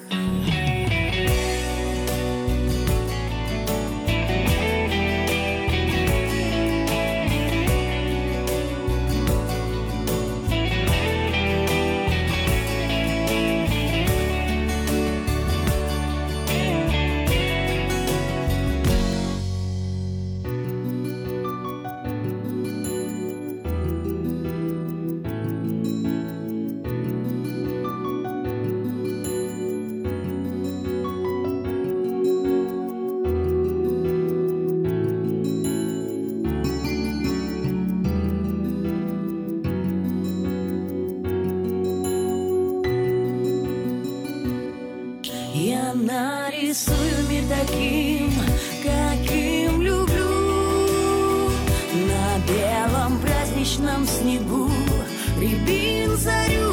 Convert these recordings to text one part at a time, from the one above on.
Я нарисую мир таким, каким люблю. На белом праздничном снегу рябин зарю.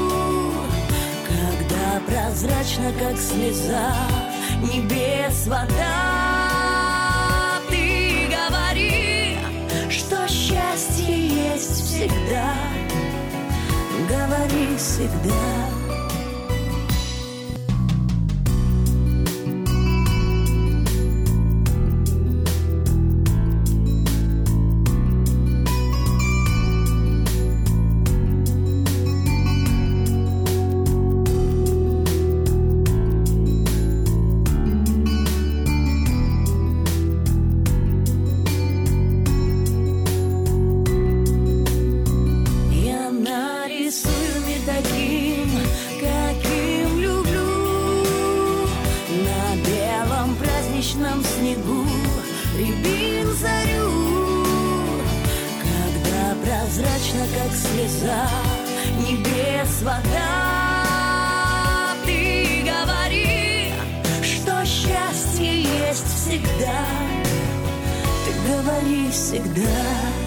Когда прозрачно, как слеза, небес вода, ты говори, что счастье есть всегда. Говори всегда. Таким, каким люблю. На белом праздничном снегу рябин зарю. Когда прозрачно, как слеза, небес вода, ты говори, что счастье есть всегда. Ты говори всегда.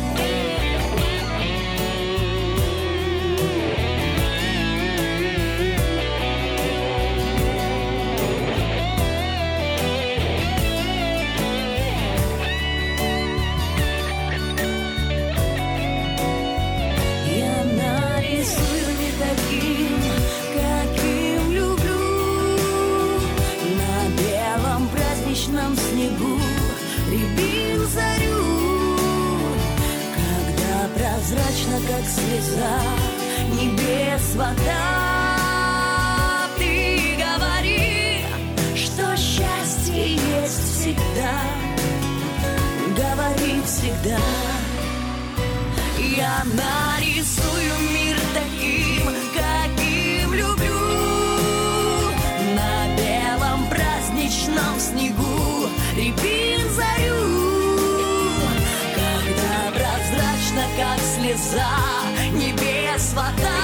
Таким, каким люблю. На белом праздничном снегу рябин зарю. Когда прозрачно, как слеза, небес вода, ты говори, что счастье есть всегда. Говори всегда. Я нарисую мир таким, каким люблю. На белом праздничном снегу рябин зарю. Когда прозрачно, как слеза, небес вода,